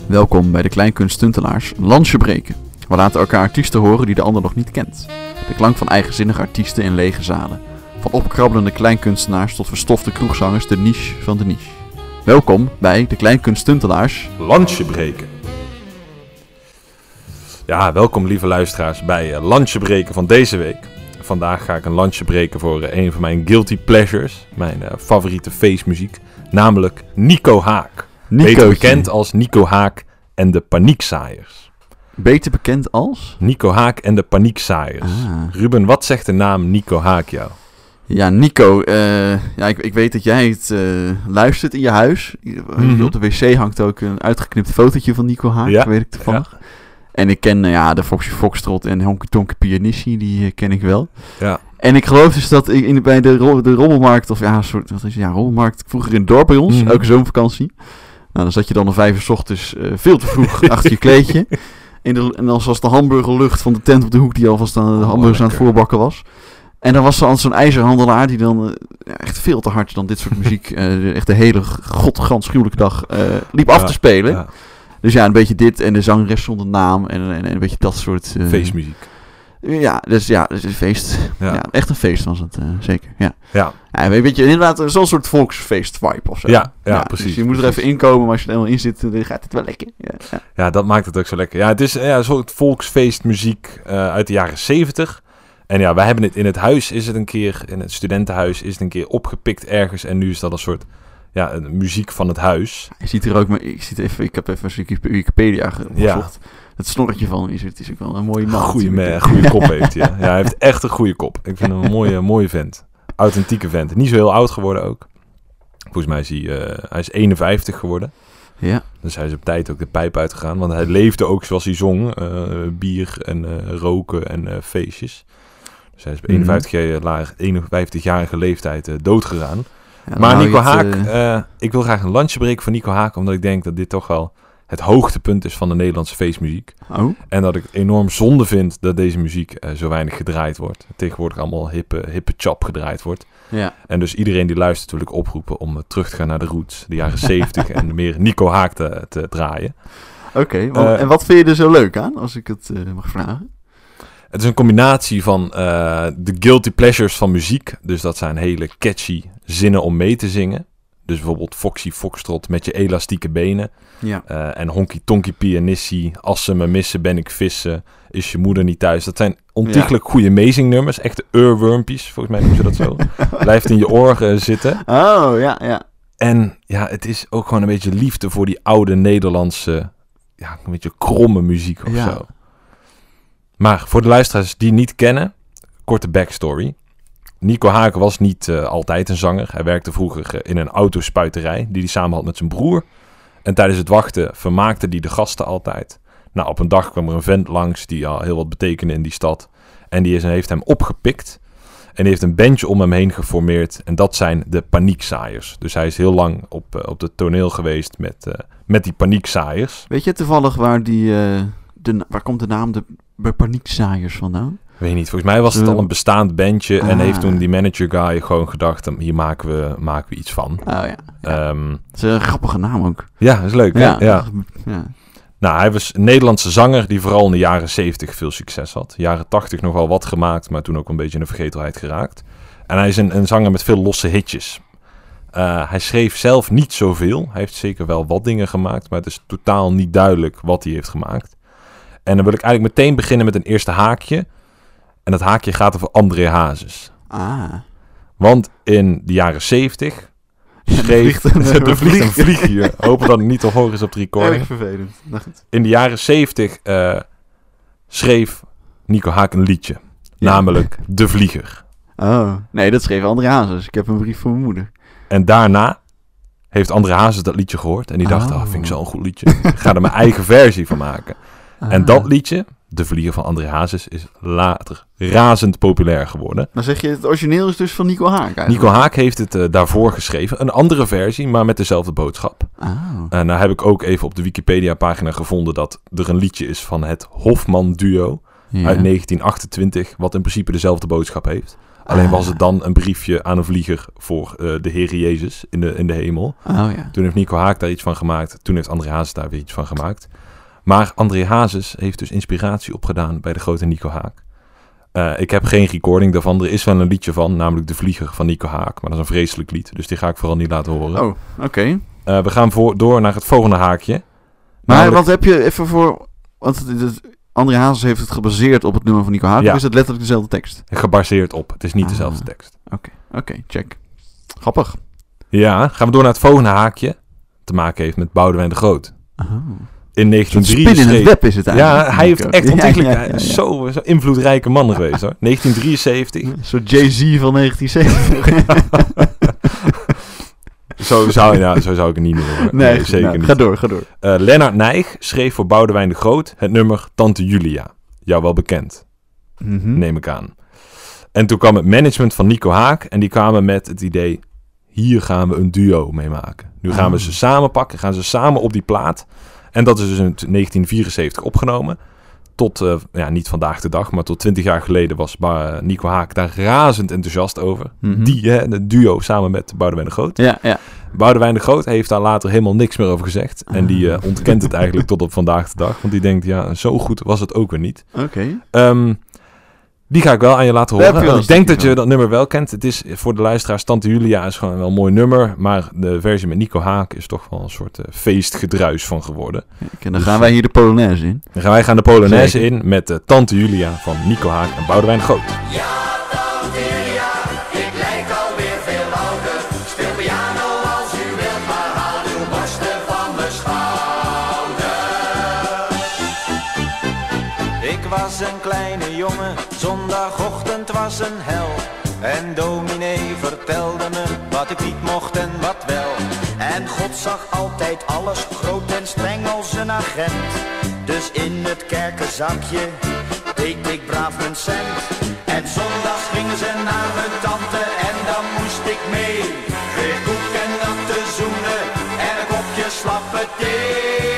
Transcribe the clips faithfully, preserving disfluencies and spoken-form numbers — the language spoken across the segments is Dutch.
Welkom bij de Kleinkunst-Stuntelaars Lansje Breken. We laten elkaar artiesten horen die de ander nog niet kent. De klank van eigenzinnige artiesten in lege zalen. Van opkrabbelende kleinkunstenaars tot verstofte kroegzangers, de niche van de niche. Welkom bij de Kleinkunst-Stuntelaars Lansje Breken. Ja, welkom lieve luisteraars bij uh, Lansje Breken van deze week. Vandaag ga ik een lansje breken voor uh, een van mijn guilty pleasures. Mijn uh, favoriete feestmuziek. Namelijk Nico Haak. Nicootje. Beter bekend als Nico Haak en de Paniekzaaiers. Beter bekend als? Nico Haak en de Paniekzaaiers. Ah. Ruben, wat zegt de naam Nico Haak jou? Ja, Nico. Uh, ja, ik, ik weet dat jij het uh, luistert in je huis. Mm-hmm. Op de wc hangt ook een uitgeknipt fotootje van Nico Haak, ja, weet ik toevallig. Ja. En ik ken uh, ja, de Foxy Foxtrot en Honky Tonky Pianissie, die uh, ken ik wel. Ja. En ik geloof dus dat ik in, bij de, ro- de rommelmarkt, of ja, soort, wat is het, ja, rommelmarkt, vroeger in het dorp bij ons, mm-hmm. elke zomervakantie. Nou, dan zat je dan om vijf uur 's ochtends uh, veel te vroeg achter je kleedje. In de, en dan was de hamburgerlucht van de tent op de hoek die alvast aan de hamburgers oh, aan het voorbakken was. En dan was er altijd zo'n ijzerhandelaar die dan uh, echt veel te hard dan dit soort muziek, uh, echt de hele godganschuwelijke dag uh, liep ja, af te spelen. Ja. Dus ja, een beetje dit en de zangeres zonder naam en, en, en een beetje dat soort... Uh, feestmuziek. Ja, dus ja, dus een feest. Ja. Ja, echt een feest was het, uh, zeker. Ja. Ja. Ja, weet je, inderdaad zo'n soort volksfeest-vibe of zo. Ja, ja, ja precies. Dus je moet precies. er even inkomen, maar als je er helemaal in zit, dan gaat het wel lekker. Ja, ja. ja dat maakt het ook zo lekker. Ja, het is ja, een soort volksfeestmuziek uh, uit de jaren zeventig. En ja, wij hebben het in het huis, is het een keer, in het studentenhuis, is het een keer opgepikt ergens. En nu is dat een soort, ja, een muziek van het huis. Je ziet er ook, maar ik, zit even, ik heb even Wikipedia gevolgd. Ja. Het snorretje van is het is ook wel een mooie man. Goeie, me, goede kop heeft hij. Ja. ja, hij heeft echt een goede kop. Ik vind hem een mooie, mooie vent. Authentieke vent. Niet zo heel oud geworden ook. Volgens mij is hij, uh, hij is eenenvijftig geworden. Ja. Dus hij is op tijd ook de pijp uitgegaan. Want hij leefde ook zoals hij zong. Uh, bier en uh, roken en uh, feestjes. Dus hij is op eenenvijftig-jarige, eenenvijftigjarige leeftijd uh, dood gegaan. Ja, maar Nico het, Haak, uh... Uh, ik wil graag een lansje breken voor Nico Haak. Omdat ik denk dat dit toch wel het hoogtepunt is van de Nederlandse feestmuziek. Oh. En dat ik enorm zonde vind dat deze muziek uh, zo weinig gedraaid wordt. Tegenwoordig allemaal hippe, hippe chap gedraaid wordt. Ja. En dus iedereen die luistert wil ik oproepen om uh, terug te gaan naar de roots. De jaren zeventig en meer Nico Haak te, te draaien. Oké, okay, uh, en wat vind je er zo leuk aan, als ik het uh, mag vragen? Het is een combinatie van uh, de guilty pleasures van muziek. Dus dat zijn hele catchy zinnen om mee te zingen. Dus bijvoorbeeld Foxy Foxtrot met je elastieke benen. Ja. Uh, en Honky Tonky Pianissie. Als ze me missen ben ik vissen. Is je moeder niet thuis. Dat zijn ontiegelijk ja. goede amazingnummers. Echte earwormpies, volgens mij noemen ze dat zo. Blijft in je oor uh, zitten. Oh, ja, ja. En ja, het is ook gewoon een beetje liefde voor die oude Nederlandse, ja, een beetje kromme muziek of ja. zo. Maar voor de luisteraars die niet kennen, korte backstory. Nico Haak was niet uh, altijd een zanger. Hij werkte vroeger uh, in een autospuiterij die hij samen had met zijn broer. En tijdens het wachten vermaakte hij de gasten altijd. Nou, op een dag kwam er een vent langs die al heel wat betekende in die stad. En die is, heeft hem opgepikt. En die heeft een bandje om hem heen geformeerd. En dat zijn de Paniekzaaiers. Dus hij is heel lang op, uh, op het toneel geweest met, uh, met die Paniekzaaiers. Weet je toevallig waar, die, uh, de, waar komt de naam de, de Paniekzaaiers vandaan? Weet niet, volgens mij was het al een bestaand bandje. Ah. En heeft toen die manager guy gewoon gedacht, hier maken we, maken we iets van. Oh ja. ja. Um, dat is een grappige naam ook. Ja, dat is leuk. Ja. Hè? Ja. ja. Nou, hij was een Nederlandse zanger die vooral in de jaren zeventig veel succes had. Jaren tachtig nog wel wat gemaakt, maar toen ook een beetje in de vergetelheid geraakt. En hij is een, een zanger met veel losse hitjes. Uh, hij schreef zelf niet zoveel. Hij heeft zeker wel wat dingen gemaakt, maar het is totaal niet duidelijk wat hij heeft gemaakt. En dan wil ik eigenlijk meteen beginnen met een eerste haakje. En dat haakje gaat over André Hazes. Ah. Want in de jaren zeventig schreef... Ja, er, er vliegt een vlieg hier. Hopen dat het niet te horen is op de recording. Erg vervelend. Nacht. In de jaren zeventig uh, schreef Nico Haak een liedje. Ja. Namelijk De Vlieger. Oh, nee, dat schreef André Hazes. Ik heb een brief voor mijn moeder. En daarna heeft André Hazes dat liedje gehoord. En die dacht, oh, oh vind ik zo'n goed liedje. Ik ga er mijn eigen versie van maken. Ah. En dat liedje... De Vlieger van André Hazes is later razend populair geworden. Maar zeg je, het origineel is dus van Nico Haak eigenlijk? Nico Haak heeft het uh, daarvoor geschreven. Een andere versie, maar met dezelfde boodschap. Oh. En nou heb ik ook even op de Wikipedia-pagina gevonden dat er een liedje is van het Hofman-duo ja. uit negentien achtentwintig, wat in principe dezelfde boodschap heeft. Alleen Ah. was het dan een briefje aan een vlieger voor uh, de Heer Jezus in de, in de hemel. Oh, ja. Toen heeft Nico Haak daar iets van gemaakt. Toen heeft André Hazes daar weer iets van gemaakt. Maar André Hazes heeft dus inspiratie opgedaan bij de grote Nico Haak. Uh, ik heb geen recording daarvan. Er is wel een liedje van, namelijk De Vlieger van Nico Haak. Maar dat is een vreselijk lied, dus die ga ik vooral niet laten horen. Oh, oké. Okay. Uh, we gaan voor, door naar het volgende haakje. Maar namelijk... wat heb je even voor... Want het, het, André Hazes heeft het gebaseerd op het nummer van Nico Haak. Ja. Of is het letterlijk dezelfde tekst? Gebaseerd op. Het is niet ah. dezelfde tekst. Oké, okay. oké, okay, check. Grappig. Ja, gaan we door naar het volgende haakje. Te maken heeft met Boudewijn de Groot. Oh. In negentien drieënzeventig... Spin in het web is het eigenlijk. Ja, hij heeft echt ontwikkeld. Ja, ja, ja, ja. Zo, zo invloedrijke man geweest hoor. negentien drieënzeventig. Een soort Jay-Z van negentien zeventig. Zo zou, ja, zo zou ik het niet noemen. Nee, nee zeker nou, niet. Ga door, ga door. Uh, Lennart Nijg schreef voor Boudewijn de Groot het nummer Tante Julia. Jou wel bekend, mm-hmm. neem ik aan. En toen kwam het management van Nico Haak en die kwamen met het idee... hier gaan we een duo mee maken. Nu gaan oh. we ze samen pakken, gaan ze samen op die plaat. En dat is dus in negentien vierenzeventig opgenomen. Tot, uh, ja, niet vandaag de dag, maar tot twintig jaar geleden was uh, Nico Haak daar razend enthousiast over. Mm-hmm. Die, hè, de duo samen met Boudewijn de Groot. Ja, ja. Boudewijn de Groot heeft daar later helemaal niks meer over gezegd. En die uh, ontkent het eigenlijk tot op vandaag de dag. Want die denkt, ja, zo goed was het ook weer niet. Oké. Okay. Um, die ga ik wel aan je laten horen. Ik denk dat je dat nummer wel kent. Het is voor de luisteraars, Tante Julia is gewoon wel een mooi nummer. Maar de versie met Nico Haak is toch wel een soort uh, feestgedruis van geworden. Kijk, en dan gaan wij hier de Polonaise in. Dan gaan wij gaan de Polonaise Zeker. in met uh, Tante Julia van Nico Haak en Boudewijn de Groot. Ja, Tante Julia, ik lijk alweer veel ouder. Speel piano als u wilt, maar haal uw borsten van mijn schouder. Ik was een kleine jongen, zondagochtend was een hel. En dominee vertelde me wat ik niet mocht en wat wel. En God zag altijd alles groot en streng als een agent. Dus in het kerkenzakje deed ik braaf mijn cent. En zondags gingen ze naar mijn tante en dan moest ik mee. Kreeg koek en natte zoenen en een kopje slappe thee.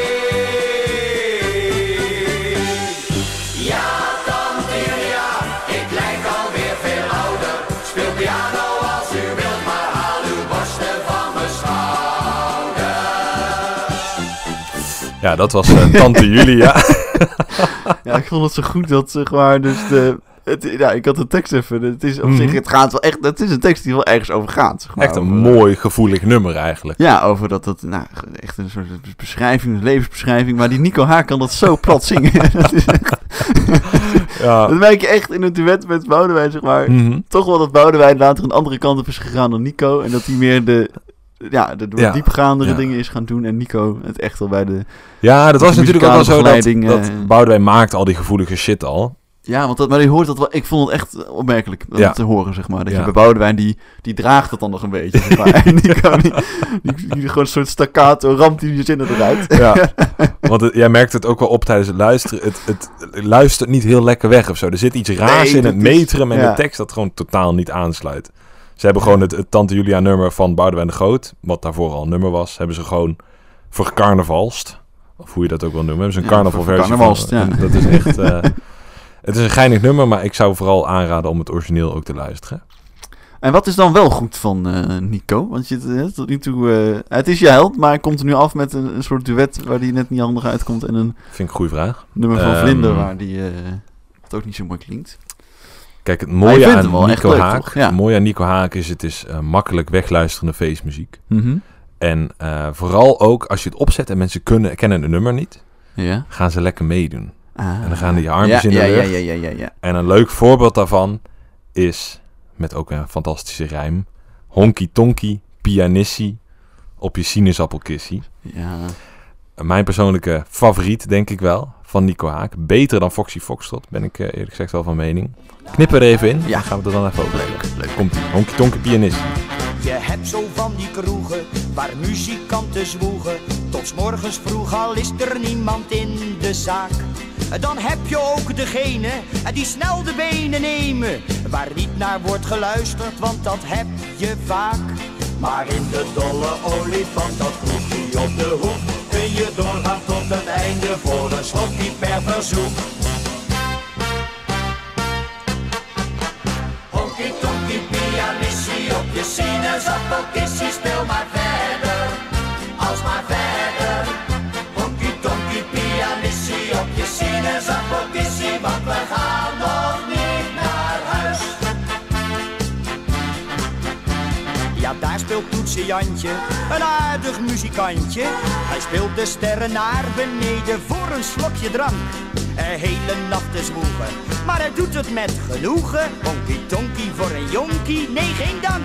Ja, tante Julia, ik lijk alweer veel ouder. Speel piano als u wilt, maar haal uw borsten van mijn schouder. Ja, dat was uh, Tante Julia. Ja, ik vond het zo goed dat, zeg maar, dus de... Het, ja, ik had de tekst even. Het is op mm-hmm. zich, het gaat wel echt. Het is een tekst die wel ergens over gaat. Zeg maar, echt een over, mooi, gevoelig nummer eigenlijk. Ja, over dat dat, nou, echt een soort beschrijving, een levensbeschrijving. Maar die Nico Haak kan dat zo plat zingen. Dat is echt, ja. Dat merk je echt in het duet met Boudewijn, zeg maar. Mm-hmm. Toch wel dat Boudewijn later een andere kant op is gegaan dan Nico. En dat hij meer de, ja, de ja. diepgaandere ja. dingen is gaan doen. En Nico het echt wel bij de. Ja, dat was natuurlijk ook wel zo dat, uh, dat Boudewijn maakte al die gevoelige shit al. Ja, want dat, maar je hoort dat wel. Ik vond het echt opmerkelijk om ja. te horen, zeg maar. Dat ja. je bij Boudewijn, die, die draagt het dan nog een beetje, zeg maar. En Nico, die, die, die gewoon een soort staccato, ramt die je zinnen eruit. Ja, want het, jij merkt het ook wel op tijdens het luisteren. Het, het, het luistert niet heel lekker weg of zo. Er zit iets raars nee, in het metrum en ja. de tekst dat gewoon totaal niet aansluit. Ze hebben gewoon het, het Tante Julia nummer van Boudewijn de Groot, wat daarvoor al een nummer was, hebben ze gewoon vercarnavalst. Of hoe je dat ook wil noemen. Hebben ze een ja, carnavalversie van. Ja. Dat is echt... Uh, Het is een geinig nummer, maar ik zou vooral aanraden om het origineel ook te luisteren. En wat is dan wel goed van uh, Nico? Want je, uh, tot nu toe, uh, het is je held, maar hij komt er nu af met een, een soort duet waar die net niet handig uitkomt. En een Vind ik een goede vraag. nummer van um, Vlinder waar die uh, het ook niet zo mooi klinkt. Kijk, het mooie aan Nico Haak, ja. het mooie aan Nico Haak is, het is uh, makkelijk wegluisterende feestmuziek. Mm-hmm. En uh, vooral ook als je het opzet en mensen kunnen, kennen het nummer niet, ja. gaan ze lekker meedoen. Ah, en dan gaan die armpjes ja, in de ja, lucht. Ja, ja, ja, ja, ja. En een leuk voorbeeld daarvan is, met ook een fantastische rijm, honky tonky, pianissie, op je sinaasappelkissie. Ja. Mijn persoonlijke favoriet, denk ik wel, van Nico Haak. Beter dan Foxy Foxtrot, ben ik uh, eerlijk gezegd wel van mening. Knip er even in, ja. Dan gaan we er dan even over. Leuk, leuk. Komt-ie, honky tonky, pianissie. Je hebt zo van die kroegen, waar muzikanten zwoegen. Tot 's morgens vroeg, al is er niemand in de zaak. Dan heb je ook degene die snel de benen nemen, waar niet naar wordt geluisterd, want dat heb je vaak. Maar in de dolle olifant, dat kroegje op de hoek, kun je doorgaan tot het einde voor een slokje per verzoek. Honky tonk. wel kissie, speel maar verder, als maar verder. Honky tonky pianissie op je sinaasappelkissie, want we gaan nog niet naar huis. Ja, daar speelt Toetsie Jantje, een aardig muzikantje. Hij speelt de sterren naar beneden voor een slokje drank. Een hele nacht te zwoegen, maar hij doet het met genoegen. Honky tonky voor een jonkie, nee geen dank.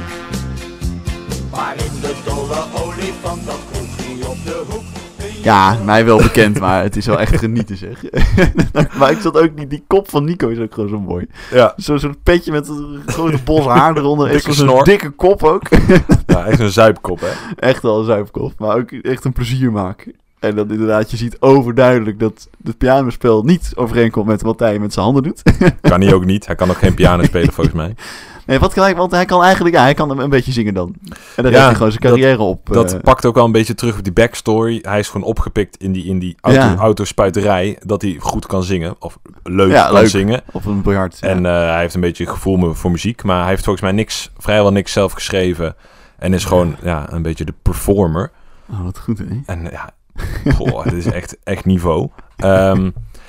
Maar in de dolle olifant, dat kroegie op de hoek. Ja, mij wel bekend, maar het is wel echt genieten, zeg. Maar ik zat ook niet, die kop van Nico is ook gewoon zo mooi. Ja. Zo'n soort petje met een grote bos haar eronder. Echt Dikke zo'n snor. dikke kop ook. Ja, echt een zuipkop, hè? Echt wel een zuipkop, maar ook echt een plezier maken. En dan inderdaad, je ziet overduidelijk dat het pianospel niet overeenkomt met wat hij met zijn handen doet. Kan hij ook niet. Hij kan ook geen piano spelen, volgens mij. Nee, wat kan hij, want hij kan eigenlijk, ja, hij kan een beetje zingen dan. En dan Ja, heeft hij gewoon zijn carrière dat, op. Dat uh, pakt ook wel een beetje terug op die backstory. Hij is gewoon opgepikt in die, in die auto, Ja. autospuiterij, dat hij goed kan zingen. Of leuk Ja, kan leuk. zingen. Op een biljart. Ja. En uh, hij heeft een beetje gevoel voor muziek. Maar hij heeft volgens mij niks, vrijwel niks zelf geschreven. En is gewoon ja, een beetje de performer. Oh, wat goed, hè? En ja, goh, het is echt, echt niveau. Um,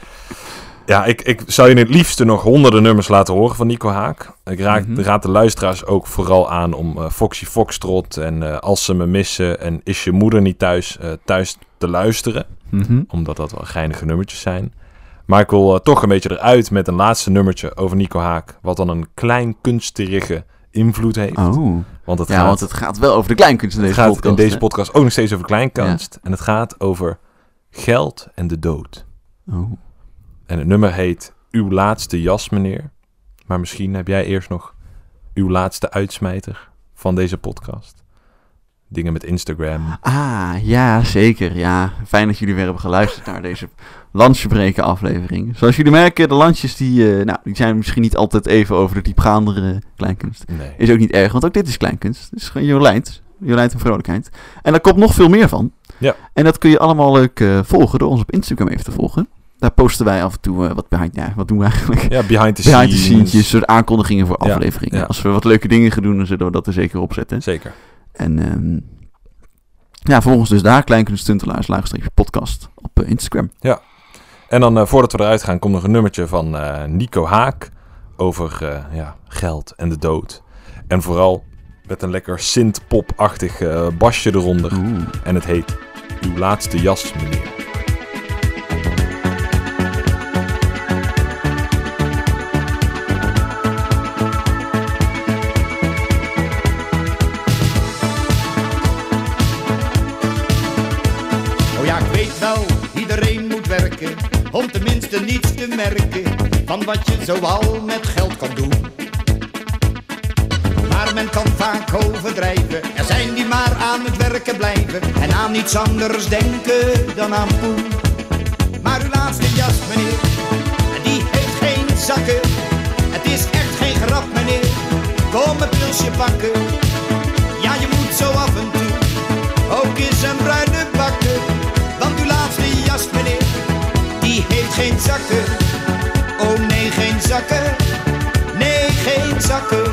ja, ik, ik zou je het liefste nog honderden nummers laten horen van Nico Haak. Ik raad, Mm-hmm. raad de luisteraars ook vooral aan om uh, Foxy Foxtrot en uh, Als ze me missen en Is je moeder niet thuis, uh, thuis te luisteren. Mm-hmm. Omdat dat wel geinige nummertjes zijn. Maar ik wil uh, toch een beetje eruit met een laatste nummertje over Nico Haak. Wat dan een klein kunstige invloed heeft. Oh. Want het Ja, gaat, want het gaat wel over de kleinkunst in het deze gaat podcast. in deze hè? podcast ook nog steeds over kleinkunst. En het gaat over geld en de dood. Oh. En het nummer heet Uw laatste jas, meneer. Maar misschien heb jij eerst nog uw laatste uitsmijter van deze podcast. Dingen met Instagram. Ah, ja, zeker. Ja, fijn dat jullie weer hebben geluisterd naar deze Landsjebreken aflevering. Zoals jullie merken, de landjes die, uh, nou, die zijn misschien niet altijd even over de diepgaandere kleinkunst. Nee. Is ook niet erg, want ook dit is kleinkunst. Het is gewoon Jolijnt. Jolijnt en vrolijkheid. En daar komt nog veel meer van. Ja. En dat kun je allemaal leuk uh, volgen door ons op Instagram even te volgen. Daar posten wij af en toe uh, wat behind... Ja, wat doen we eigenlijk? Ja, behind the Behind the scenes. scenes, soort aankondigingen voor Ja, afleveringen. ja. Als we wat leuke dingen gaan doen, dan zullen we dat er zeker op zetten. Zeker. En um, ja, volg ons dus daar, Kleinkunststuntelaars, laagstreepje podcast op uh, Instagram. En dan uh, voordat we eruit gaan, komt nog een nummertje van uh, Nico Haak over uh, ja, geld en de dood. En vooral met een lekker synth-pop-achtig uh, basje eronder. Oeh. En het heet Uw laatste jas, meneer. Om tenminste niets te merken van wat je zoal met geld kan doen. Maar men kan vaak overdrijven. Er zijn die maar aan het werken blijven en aan niets anders denken dan aan poen. Maar uw laatste jas, meneer, die heeft geen zakken. Het is echt geen grap, meneer. Kom een pilsje pakken. Ja, je moet zo af en toe ook eens een bruine bakken. Want uw laatste jas, meneer, die heeft geen zakken. Oh nee, geen zakken. Nee, geen zakken.